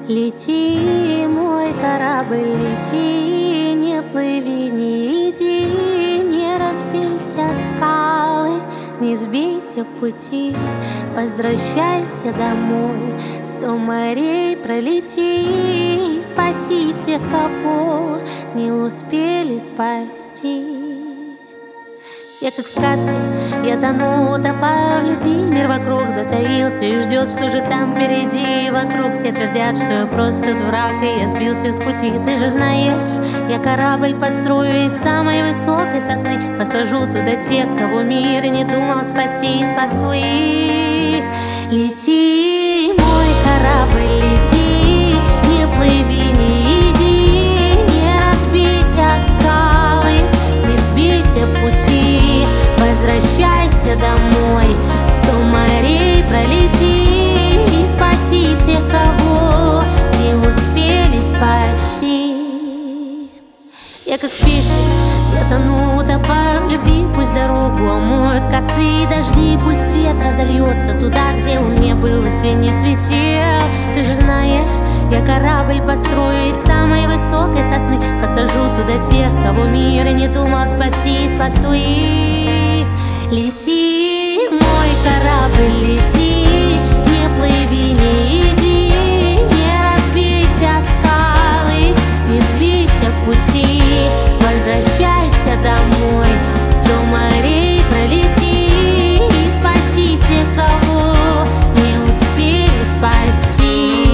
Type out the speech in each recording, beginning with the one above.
Лети, мой корабль, лети, не плыви, не иди, не разбейся о скалы, не сбейся в пути, возвращайся домой. 100 морей пролети, спаси всех, кого не успели спасти. Я как в сказке, я тону, утопаю в любви. Мир вокруг затаился и ждет, что же там впереди. Вокруг все твердят, что я просто дурак, и я сбился с пути. Ты же знаешь, я корабль построю из самой высокой сосны, посажу туда тех, кого мир и не думал спасти, и спасу их. Лети, мой корабль, лети, не плыви, не иди, не разбейся о скалы, не сбейся в пути, возвращайся домой. 100 морей пролети и спаси всех, кого не успели спасти. Я как в песне, я тону, утопаю в любви. Пусть дорогу омоют косые дожди, пусть свет разольется туда, где он не был и где не светил. Ты же знаешь, я корабль построю из самой высокой сосны, посажу туда тех, кого мир и не думал спасти, и спасу их. Лети, мой корабль, лети, не плыви, не иди, не разбейся о скалы, не сбейся в пути, возвращайся домой. 100 морей пролети и спаси всех, кого не успели спасти.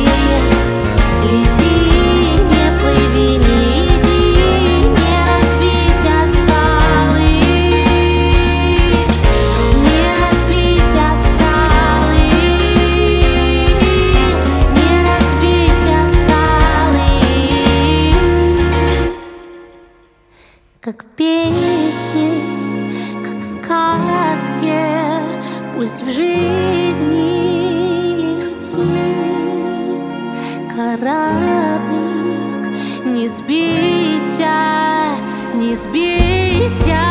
Лети, не плыви, не иди, не разбейся о скалы, не разбейся о скалы, не разбейся о скалы. Как в песне, как в сказке, пусть в жизни летит кораблик. Не сбейся, не сбейся.